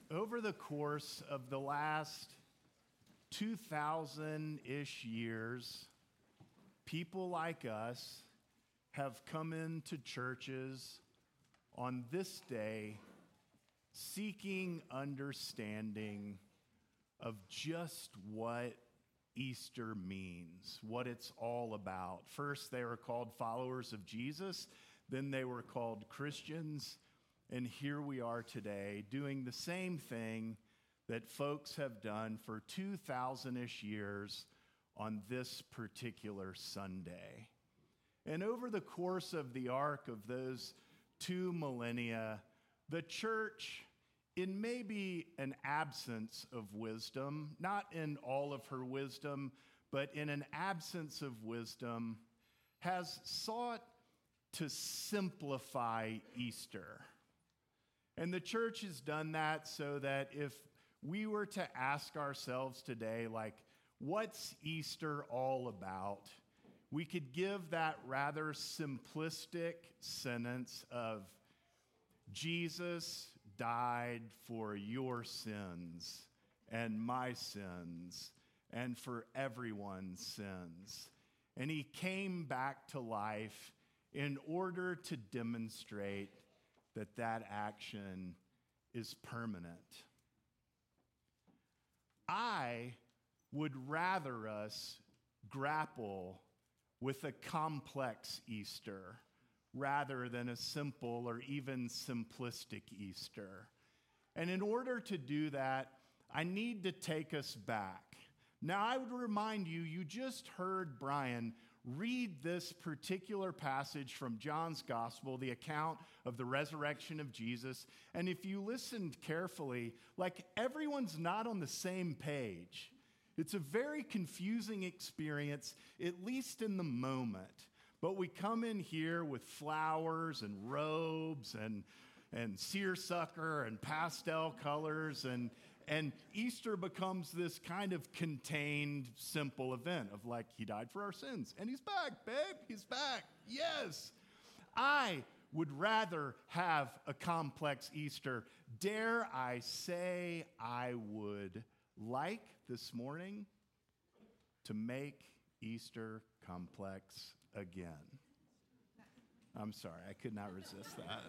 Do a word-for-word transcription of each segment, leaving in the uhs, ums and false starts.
over the course of the last two thousand-ish years, people like us have come into churches on this day seeking understanding of just what Easter means, what it's all about. First, they were called followers of Jesus, then they were called Christians, and here we are today doing the same thing that folks have done for two thousand-ish years on this particular Sunday. And over the course of the arc of those two millennia, the church, in maybe an absence of wisdom, not in all of her wisdom, but in an absence of wisdom, has sought to simplify Easter. And the church has done that so that if we were to ask ourselves today, like, what's Easter all about? We could give that rather simplistic sentence of, Jesus died for your sins and my sins and for everyone's sins. And he came back to life in order to demonstrate that that action is permanent. I would rather us grapple with a complex Easter rather than a simple or even simplistic Easter. And in order to do that, I need to take us back. Now, I would remind you, you just heard Brian read this particular passage from John's Gospel, the account of the resurrection of Jesus. And if you listened carefully, like everyone's not on the same page. It's a very confusing experience, at least in the moment. But we come in here with flowers and robes and, and seersucker and pastel colors, and, and Easter becomes this kind of contained, simple event of like, he died for our sins, and he's back, babe, he's back, yes. I would rather have a complex Easter. Dare I say I would like this morning to make Easter complex again. I'm sorry, I could not resist that.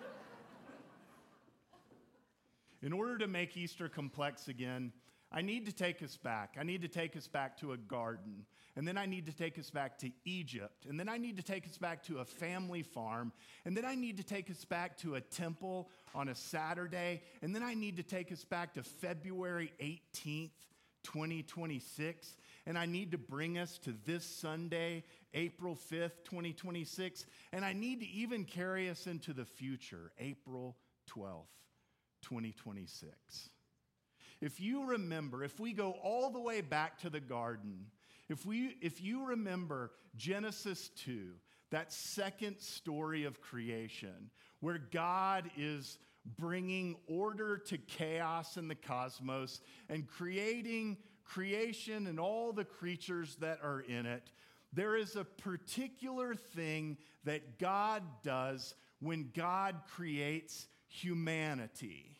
In order to make Easter complex again, I need to take us back. I need to take us back to a garden. And then I need to take us back to Egypt. And then I need to take us back to a family farm. And then I need to take us back to a temple on a Saturday. And then I need to take us back to February eighteenth, twenty twenty-six. And I need to bring us to this Sunday, April fifth, twenty twenty-six. And I need to even carry us into the future, April twelfth, twenty twenty-six. If you remember, if we go all the way back to the garden, if we, if you remember Genesis two, that second story of creation, where God is bringing order to chaos in the cosmos and creating creation and all the creatures that are in it, there is a particular thing that God does when God creates humanity.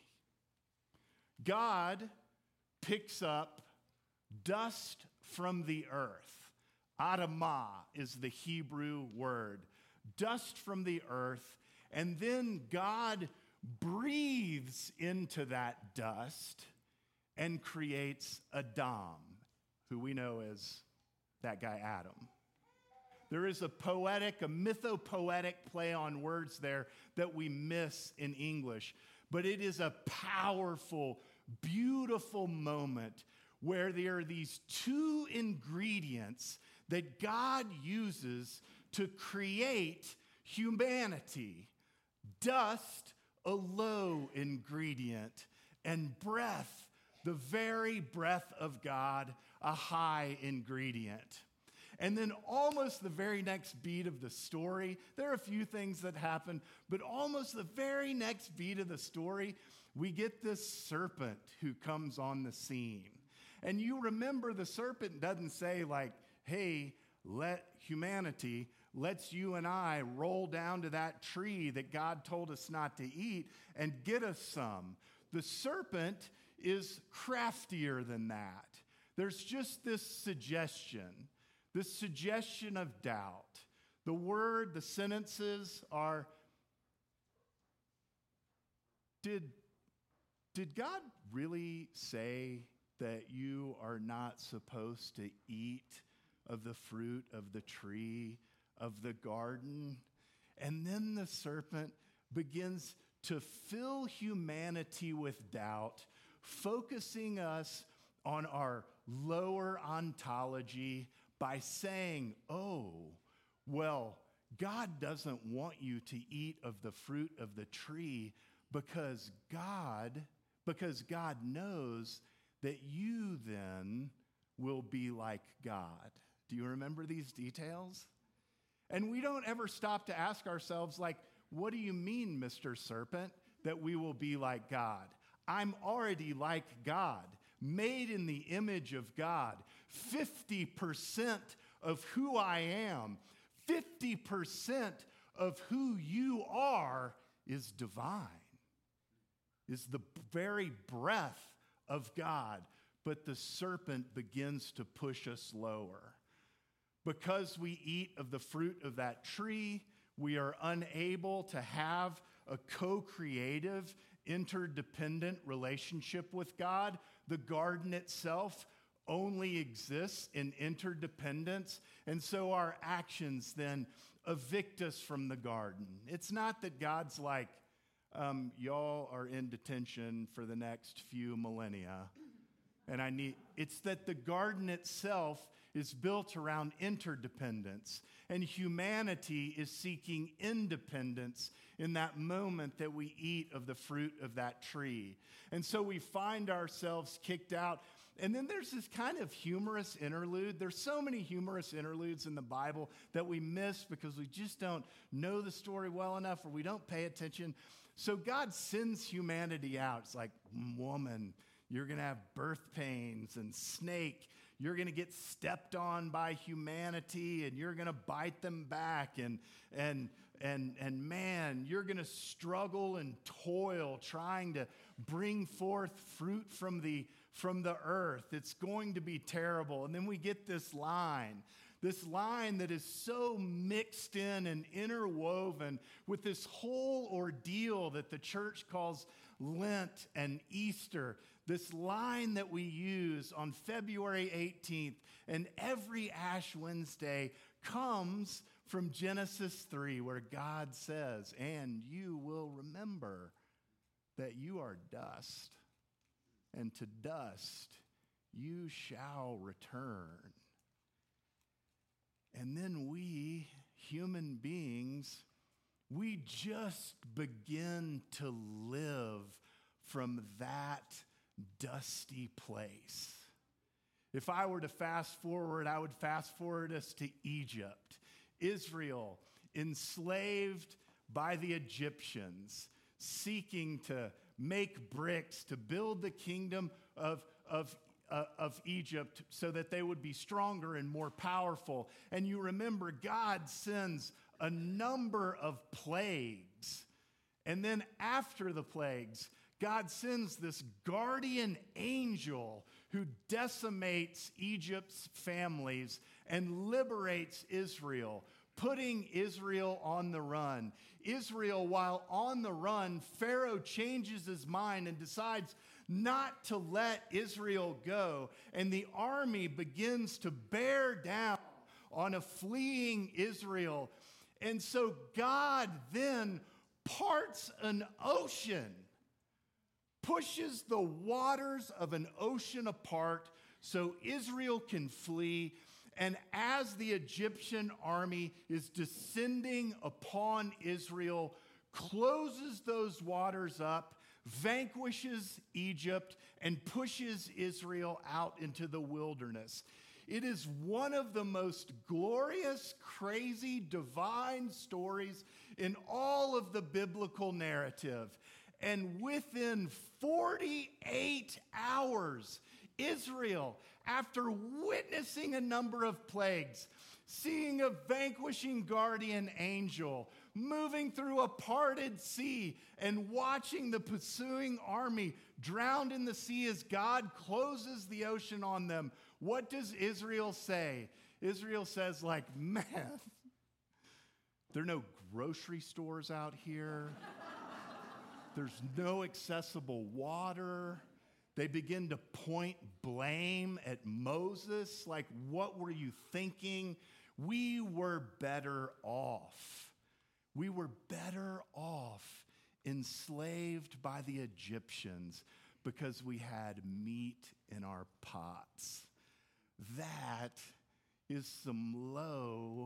God picks up dust from the earth. Adamah is the Hebrew word. Dust from the earth. And then God breathes into that dust and creates Adam, who we know as that guy Adam. There is a poetic, a mythopoetic play on words there that we miss in English. But it is a powerful, beautiful moment where there are these two ingredients that God uses to create humanity. Dust, a low ingredient, and breath, the very breath of God, a high ingredient. And then almost the very next beat of the story, there are a few things that happen, but almost the very next beat of the story, we get this serpent who comes on the scene. And you remember the serpent doesn't say like, hey, let humanity, let's you and I roll down to that tree that God told us not to eat and get us some. the serpent is craftier than that. There's just this suggestion, this suggestion of doubt. The word, the sentences are, did, did God really say that you are not supposed to eat of the fruit of the tree of the garden? And then the serpent begins to fill humanity with doubt, focusing us on our lower ontology by saying, oh, well, God doesn't want you to eat of the fruit of the tree because God, because God knows that you then will be like God. Do you remember these details? And we don't ever stop to ask ourselves, like, what do you mean, Mister Serpent, that we will be like God? I'm already like God, made in the image of God. fifty percent of who I am, fifty percent of who you are is divine, is the very breath of God. But the serpent begins to push us lower. Because we eat of the fruit of that tree, we are unable to have a co-creative, interdependent relationship with God. The garden itself only exists in interdependence, and so our actions then evict us from the garden. It's not that God's like, um, y'all are in detention for the next few millennia, and I need, it's that the garden itself is built around interdependence, and humanity is seeking independence in that moment that we eat of the fruit of that tree. And so we find ourselves kicked out. And then there's this kind of humorous interlude. There's so many humorous interludes in the Bible that we miss because we just don't know the story well enough, or we don't pay attention. So God sends humanity out. It's like, woman, you're going to have birth pains, and snake, you're going to get stepped on by humanity, and you're going to bite them back. And, and, and, and man, you're going to struggle and toil trying to bring forth fruit from the, from the earth. It's going to be terrible. And then we get this line, this line that is so mixed in and interwoven with this whole ordeal that the church calls Lent and Easter. This line that we use on February eighteenth and every Ash Wednesday comes from Genesis three, where God says, and you will remember that you are dust, and to dust you shall return. And then we, human beings, we just begin to live from that dusty place. If I were to fast forward, I would fast forward us to Egypt. Israel, enslaved by the Egyptians, seeking to make bricks to build the kingdom of, of, uh, of Egypt so that they would be stronger and more powerful. And you remember, God sends a number of plagues. And then after the plagues, God sends this guardian angel who decimates Egypt's families and liberates Israel, putting Israel on the run. Israel, while on the run, Pharaoh changes his mind and decides not to let Israel go, and the army begins to bear down on a fleeing Israel. And so God then parts an ocean, pushes the waters of an ocean apart so Israel can flee. And as the Egyptian army is descending upon Israel, closes those waters up, vanquishes Egypt, and pushes Israel out into the wilderness. It is one of the most glorious, crazy, divine stories in all of the biblical narrative. And within forty-eight hours, Israel, after witnessing a number of plagues, seeing a vanquishing guardian angel, moving through a parted sea and watching the pursuing army drowned in the sea as God closes the ocean on them. What does Israel say? Israel says, like, man, there are no grocery stores out here. There's no accessible water. They begin to point blame at Moses, like, what were you thinking? We were better off. We were better off enslaved by the Egyptians because we had meat in our pots. That is some low,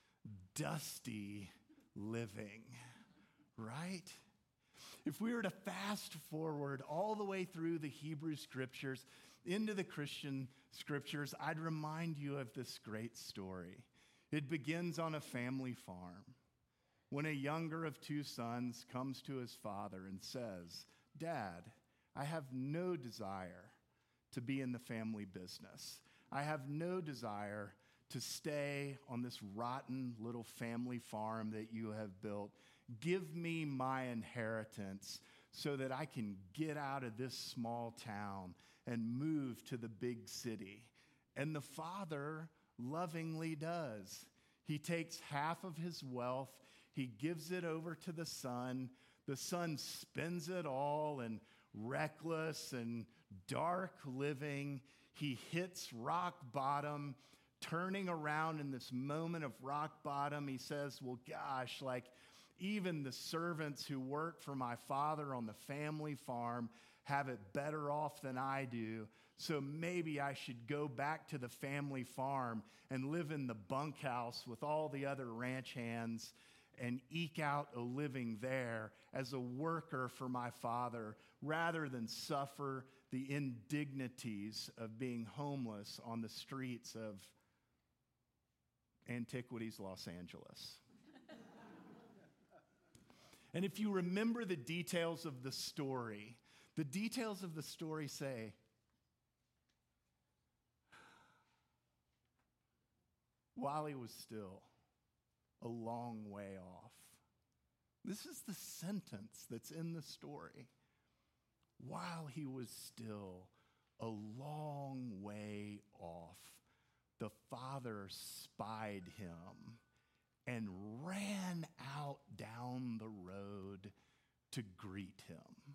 dusty living, right? If we were to fast forward all the way through the Hebrew scriptures into the Christian scriptures, I'd remind you of this great story. It begins on a family farm when a younger of two sons comes to his father and says, "Dad, I have no desire to be in the family business. I have no desire to stay on this rotten little family farm that you have built. Give me my inheritance so that I can get out of this small town and move to the big city." And the father lovingly does. He takes half of his wealth, he gives it over to the son. The son spends it all in reckless and dark living. He hits rock bottom. Turning around in this moment of rock bottom, he says, well, gosh, like, even the servants who work for my father on the family farm have it better off than I do. So maybe I should go back to the family farm and live in the bunkhouse with all the other ranch hands and eke out a living there as a worker for my father rather than suffer the indignities of being homeless on the streets of Antiquities, Los Angeles. And if you remember the details of the story, the details of the story say, while he was still a long way off. This is the sentence that's in the story. While he was still a long way off, the father spied him and ran out down the road to greet him.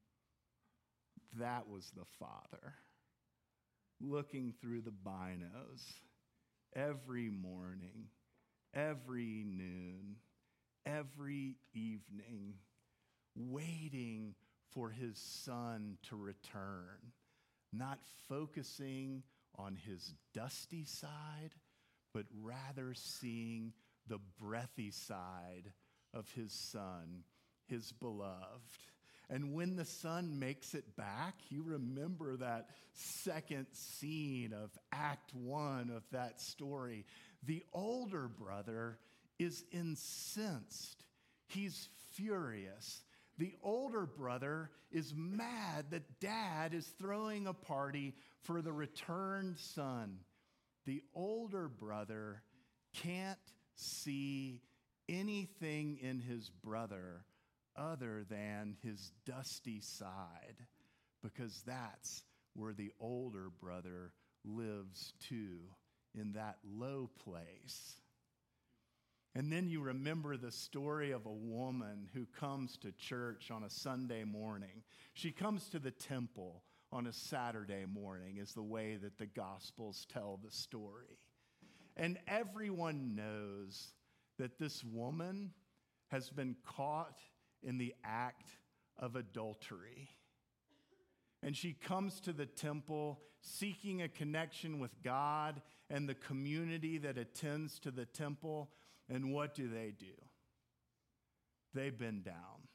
That was the father, looking through the binos every morning, every noon, every evening, waiting for his son to return, not focusing on his dusty side, but rather seeing the breathy side of his son, his beloved. And when the son makes it back, you remember that second scene of Act One of that story. The older brother is incensed. He's furious. The older brother is mad that dad is throwing a party for the returned son. The older brother can't see anything in his brother other than his dusty side, because that's where the older brother lives too, in that low place. And then you remember the story of a woman who comes to church on a Sunday morning. She comes to the temple on a Saturday morning, is the way that the Gospels tell the story. And everyone knows that this woman has been caught in the act of adultery. And she comes to the temple seeking a connection with God and the community that attends to the temple. And what do they do? They bend down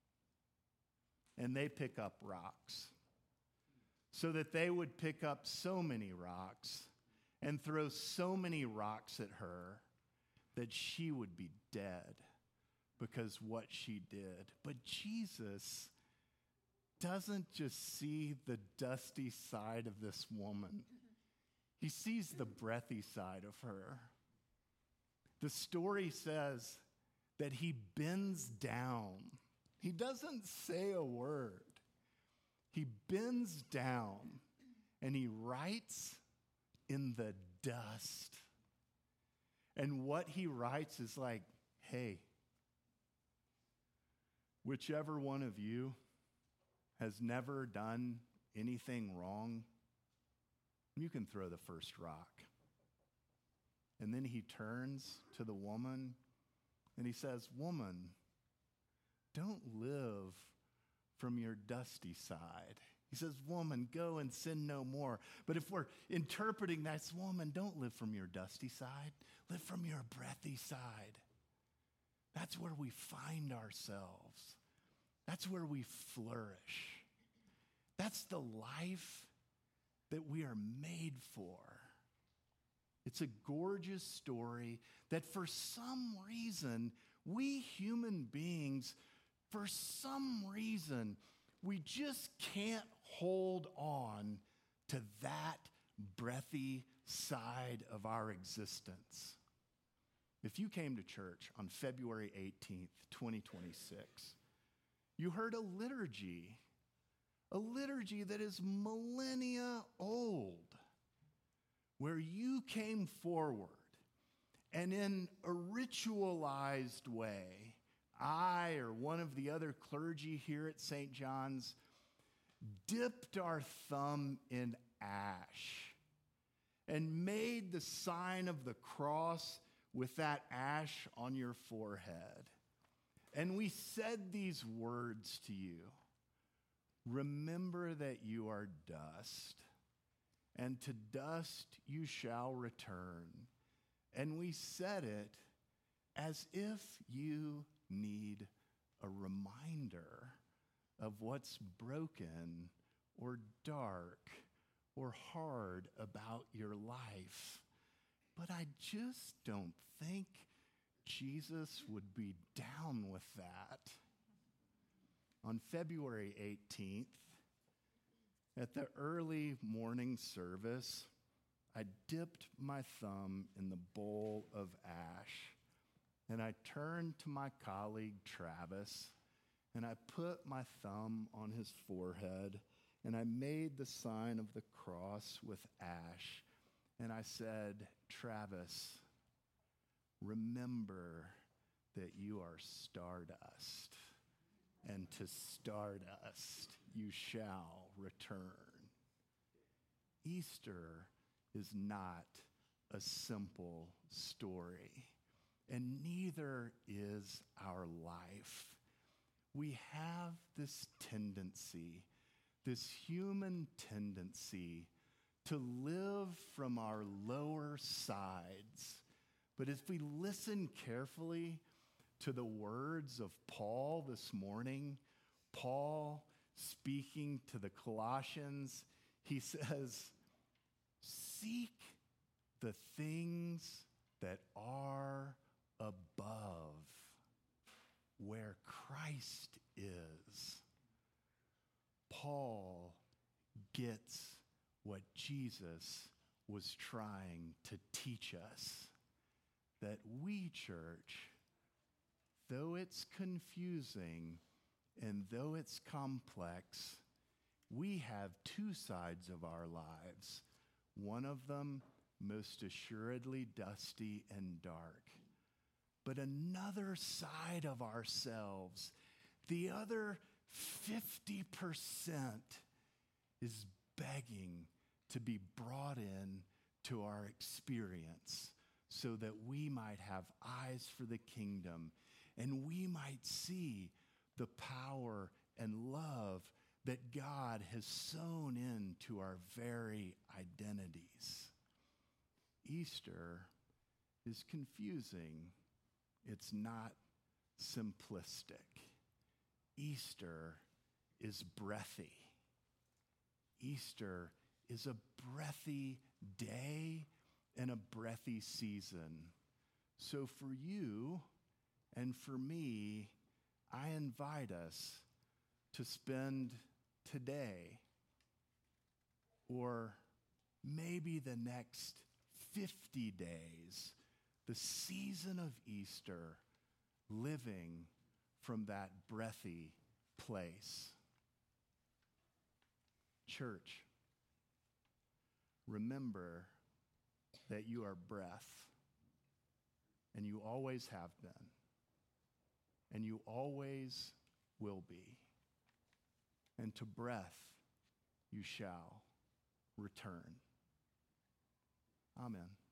and they pick up rocks so that they would pick up so many rocks and throw so many rocks at her that she would be dead because what she did. But Jesus doesn't just see the dusty side of this woman. He sees the breathy side of her. The story says that he bends down. He doesn't say a word. He bends down and he writes in the dust. And what he writes is like, hey, whichever one of you has never done anything wrong, you can throw the first rock. And then he turns to the woman and he says, woman, don't live from your dusty side. He says, woman, go and sin no more. But if we're interpreting that as, woman, don't live from your dusty side. Live from your breathy side. That's where we find ourselves. That's where we flourish. That's the life that we are made for. It's a gorgeous story that for some reason, we human beings, for some reason, we just can't hold on to that breathy side of our existence. If you came to church on February eighteenth, twenty twenty-six, you heard a liturgy, a liturgy that is millennia old, where you came forward and in a ritualized way, I or one of the other clergy here at Saint John's dipped our thumb in ash and made the sign of the cross with that ash on your forehead. And we said these words to you. Remember that you are dust, and to dust you shall return. And we said it as if you need a reminder of what's broken or dark or hard about your life. But I just don't think Jesus would be down with that. On February eighteenth, at the early morning service, I dipped my thumb in the bowl of ash, and I turned to my colleague Travis, and I put my thumb on his forehead, and I made the sign of the cross with ash, and I said, Travis, remember that you are stardust, and to stardust you shall return. Easter is not a simple story, and neither is our life. We have this tendency, this human tendency, to live from our lower sides. But if we listen carefully to the words of Paul this morning, Paul speaking to the Colossians, he says, seek the things that are above, where Christ is. Paul gets what Jesus was trying to teach us, that we, church, though it's confusing and though it's complex, we have two sides of our lives. One of them most assuredly dusty and dark, but another side of ourselves, the other fifty percent, is begging to be brought in to our experience so that we might have eyes for the kingdom and we might see the power and love that God has sown into our very identities. Easter is confusing. It's not simplistic. Easter is breathy. Easter is a breathy day and a breathy season. So for you and for me, I invite us to spend today, or maybe the next fifty days, the season of Easter, living from that breathy place. Church, remember that you are breath, and you always have been, and you always will be. And to breath you shall return. Amen.